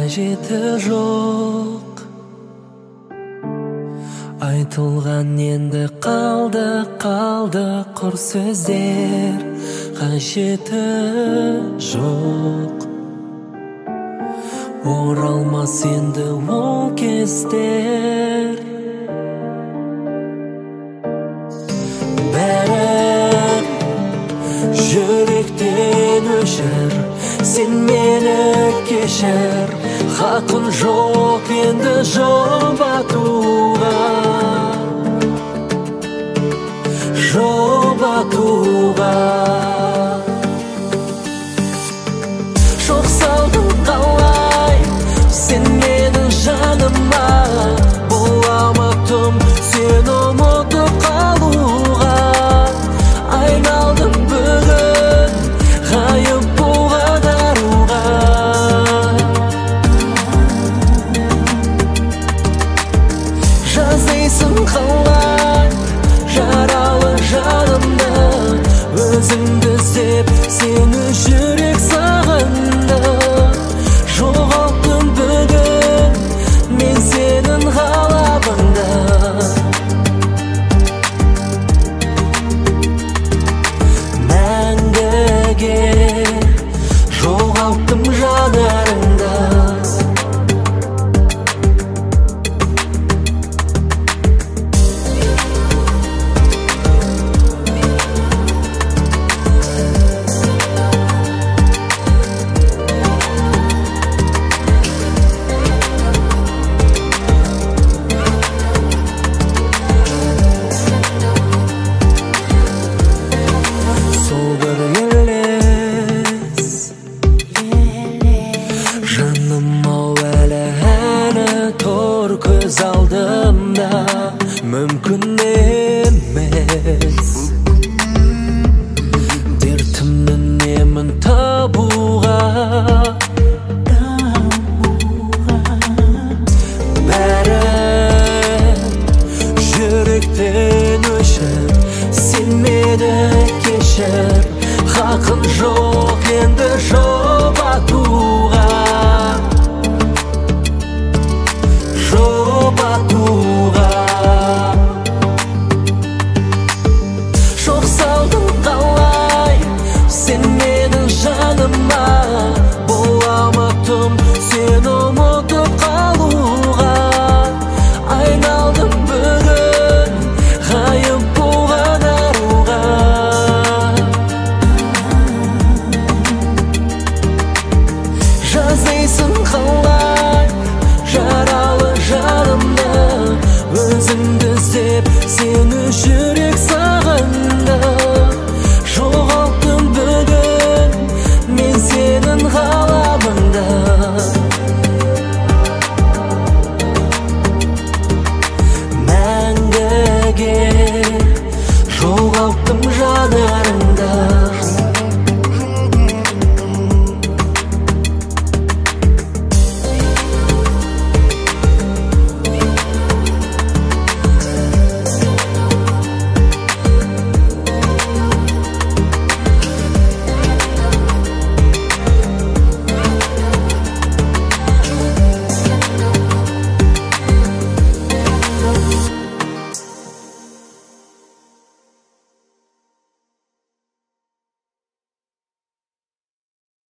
қажеті жоқ. Айтылған енді қалды құр сөздер, қажеті жоқ. Оралмас енді ол кездер. Бәрі жүректен өшір, сен мені кешір. Хақым жоқ енді жұбатуға, жұбатуға. Жоқ салдың қалай сен менің жаныма, бола ұмыттым сені ұмытып қалуға. Айналдым бүгін ғайып болған аруға. Жаздайсың қалай жаралы жанымды, өзіңді іздеп сені жүрек сағынды. Жоғалттым бүгін мен сенің қалабыңда. Мәңгіге жоғалттым жанарыңда. Көз алдымда мүмкін емес, дертімнің емін табуға. Бәрі жүректен өшір, сен мені кешір. Хақым жоқ енді жұбатуға, жұбатуға. Жоқ салдың қалай сен менің жаныма,